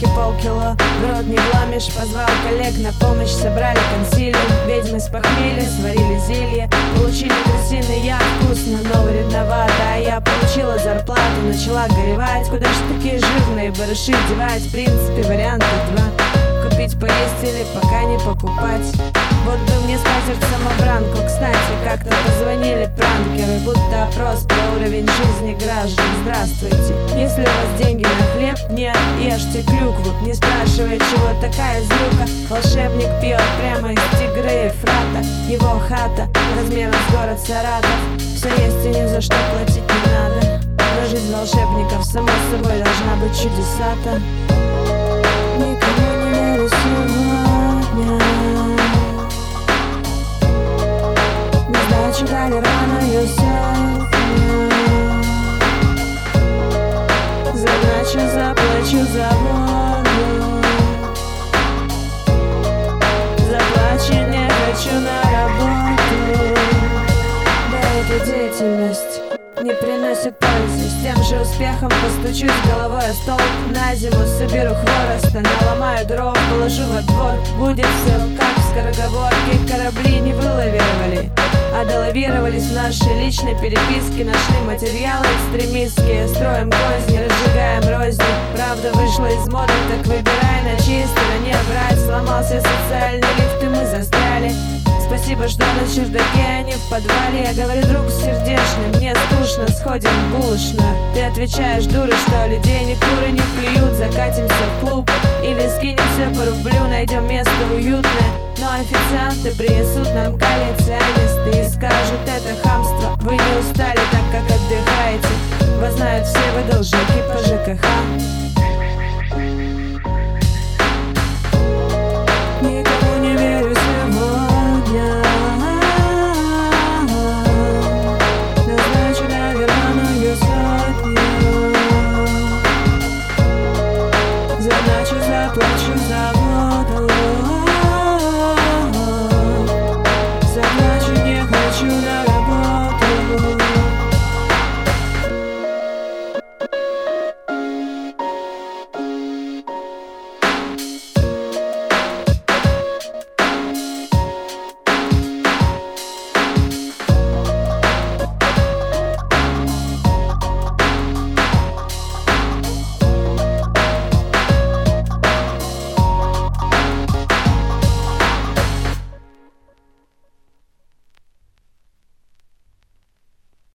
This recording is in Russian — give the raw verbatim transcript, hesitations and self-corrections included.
полкило, в рот не вломишь. Позвал коллег на помощь, собрали консилиум. Ведьмы с похмелья сварили зелье, получили крысиный яд, вкусно, но вредновато. А я получила зарплату, начала горевать. Куда ж такие жирные барыши девать? В принципе, варианта два: купить, поесть или пока не покупать. Вот бы мне скатерть-самобранку. Кстати, как-то позвонили пранкеры, будто опрос про уровень жизни граждан. Здравствуйте, если у вас деньги на хлеб, нет, ешьте клюкву. Не спрашивай, чего такая злюка. Волшебник пьет прямо из Тигра и Ефрата. Его хата размером с город Саратов. Все есть и ни за что платить не надо. Но жизнь волшебников само собой должна быть чудесата. Никому не верю сегодня. Не сдачи дали рано ее сегодня. Задача, заплачу за воду. Заплачу, не хочу на работу. Да, эта деятельность не приносит пользы. С тем же успехом постучусь головой о стол. На зиму соберу хвороста, наломаю дров, положу во двор. Будет все как в скороговорке. Корабли не вылавировали, а долавировались в нашей личной переписке. Нашли материалы экстремистские, строим козни, разжигаем розни. Правда вышла из моды, так выбирай, на чьей стороне врать. Сломался социальный лифт, и мы застряли. Спасибо, что на чердаке, а не в подвале. Я говорю, друг сердечный, мне скучно, сходим в булочную. Ты отвечаешь, дура, что ли, денег куры не клюют. Закатимся в клуб или скинемся по рублю. Найдем место уютное, но официанты принесут нам коллекционисты и скажут, это хамство. Вы не устали так, как отдыхаете. Вас знают все, вы должники по ЖКХ. Никому не верю сегодня. Назначу, наверное, ее сотню. Задачу, заплачу за воду.